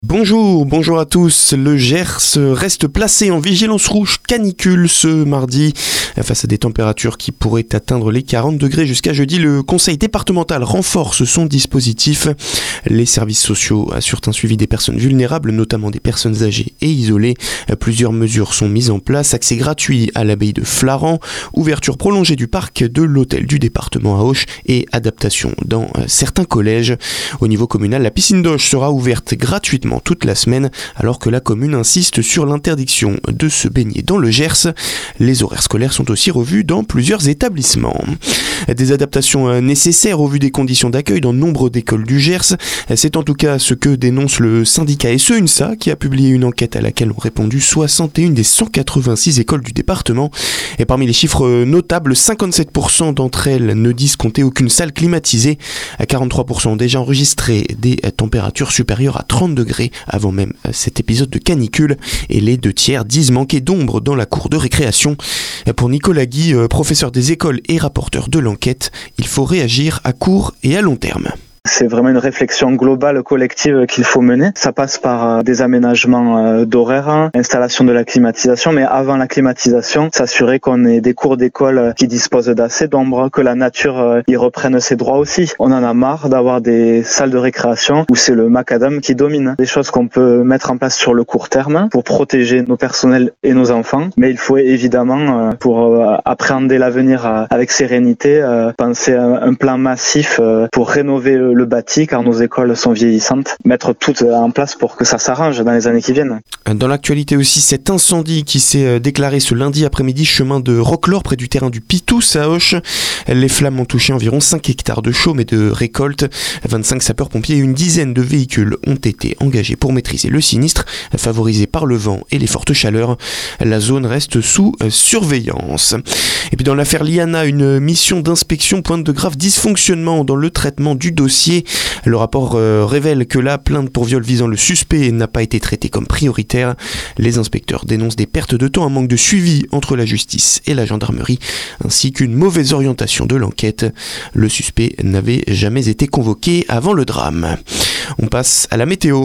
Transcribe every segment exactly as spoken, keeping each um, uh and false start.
Bonjour, bonjour à tous. Le Gers reste placé en vigilance rouge canicule ce mardi. Face à des températures qui pourraient atteindre les quarante degrés jusqu'à jeudi, le conseil départemental renforce son dispositif. Les services sociaux assurent un suivi des personnes vulnérables, notamment des personnes âgées et isolées. Plusieurs mesures sont mises en place. Accès gratuit à l'abbaye de Flaran, ouverture prolongée du parc de l'hôtel du département à Auch et adaptation dans certains collèges. Au niveau communal, la piscine d'Auch sera ouverte gratuitement toute la semaine, alors que la commune insiste sur l'interdiction de se baigner dans le Gers. Les horaires scolaires sont aussi revus dans plusieurs établissements. Des adaptations nécessaires au vu des conditions d'accueil dans nombre d'écoles du Gers. C'est en tout cas ce que dénonce le syndicat S E UNSA, qui a publié une enquête à laquelle ont répondu soixante et une des cent quatre-vingt-six écoles du département. Et parmi les chiffres notables, cinquante-sept pour cent d'entre elles ne disent compter aucune salle climatisée. quarante-trois pour cent ont déjà enregistré des températures supérieures à trente degrés avant même cet épisode de canicule, et les deux tiers disent manquer d'ombre dans la cour de récréation. Pour Nicolas Guy, professeur des écoles et rapporteur de l'enquête, il faut réagir à court et à long terme. C'est vraiment une réflexion globale, collective qu'il faut mener. Ça passe par des aménagements d'horaires, installation de la climatisation, mais avant la climatisation, s'assurer qu'on ait des cours d'école qui disposent d'assez d'ombre, que la nature y reprenne ses droits aussi. On en a marre d'avoir des salles de récréation où c'est le macadam qui domine. Des choses qu'on peut mettre en place sur le court terme pour protéger nos personnels et nos enfants, mais il faut évidemment, pour appréhender l'avenir avec sérénité, penser à un plan massif pour rénover le le bâti, car nos écoles sont vieillissantes, mettre tout en place pour que ça s'arrange dans les années qui viennent. Dans l'actualité aussi, cet incendie qui s'est déclaré ce lundi après-midi chemin de Roquelaure, près du terrain du Pitous à Auch. Les flammes ont touché environ cinq hectares de chaume et de récolte. vingt-cinq sapeurs-pompiers et une dizaine de véhicules ont été engagés pour maîtriser le sinistre, favorisé par le vent et les fortes chaleurs. La zone reste sous surveillance. Et puis dans l'affaire Liana, une mission d'inspection pointe de graves dysfonctionnements dans le traitement du dossier. Le rapport euh, révèle que la plainte pour viol visant le suspect n'a pas été traitée comme prioritaire. Les inspecteurs dénoncent des pertes de temps, un manque de suivi entre la justice et la gendarmerie, ainsi qu'une mauvaise orientation de l'enquête. Le suspect n'avait jamais été convoqué avant le drame. On passe à la météo.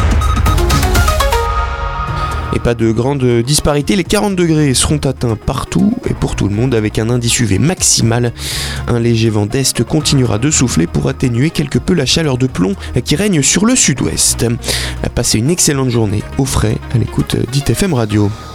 Et pas de grande disparité, les quarante degrés seront atteints partout et pour tout le monde avec un indice U V maximal. Un léger vent d'est continuera de souffler pour atténuer quelque peu la chaleur de plomb qui règne sur le sud-ouest. Passez une excellente journée au frais à l'écoute d'I T F M Radio.